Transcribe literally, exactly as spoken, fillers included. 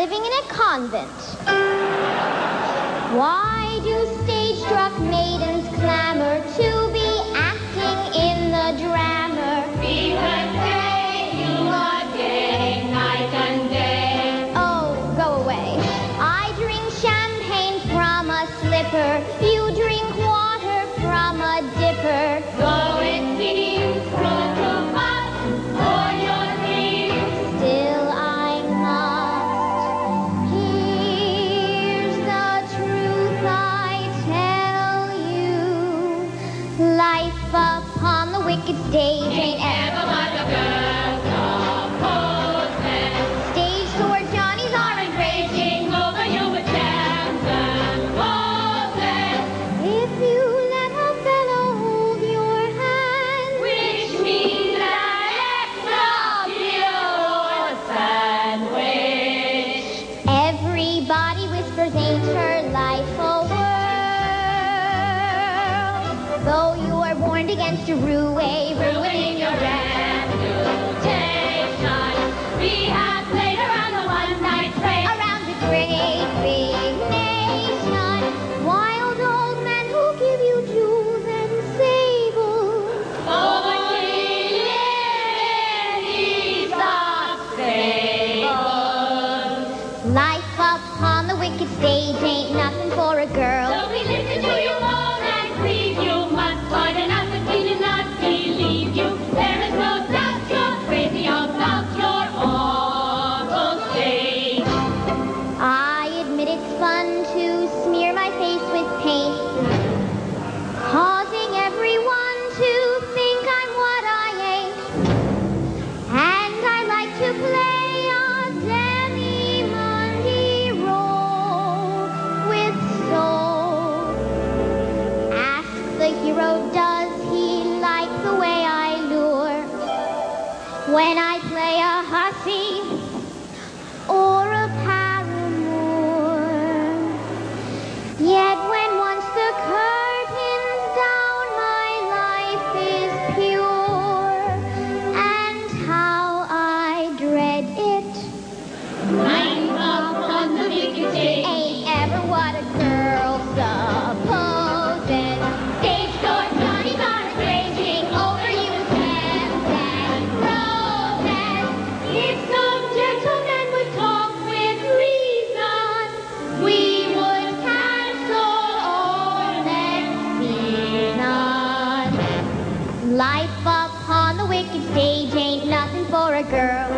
living in a convent. Why do stage-struck maidens clamor to be acting in the drama? Because they you are gay night and day. Oh, go away. I drink champagne from a slipper. You drink water from a dipper. So it seems cruel to fuss for your dreams. Still I must. Here's the truth I tell you. Life upon the wicked stage ain't ever. Never was a girl supposed. Stage sword Johnnies aren't raging. Raging over you with jams and roses. If you let a fellow hold your hand, Which means an extra beer or sandwich. everybody whispers, ain't her life a whirl? Though you are warned against a ruin, Ruining your reputation. We have played around the one-night train. around the great big nation. Wild old men who give you jewels and sables. Oh, but we live in Aesop's fables. Life upon the wicked stage ain't nothing for a girl. So we listen to you moan and grieve. You must point it out that we do not believe you. There is no doubt you're crazy about your awful state. I admit it's fun to smear my face with paint, causing everyone to think I'm what I ain't. And I like to play a demi-monday role with soul. Ask the hero, does he like the way I lure? When I play a hussy or a paramour. Yet when once the curtain's down, my life is pure. And how I dread it. I'm up on the wicked stage. Ain't ever what a girl supposes. Stage door Johnnies aren't raging over you with jams and roses. If some gentlemen would talk with reason, we would cancel our next season. Life upon the wicked stage ain't nothing for a girl.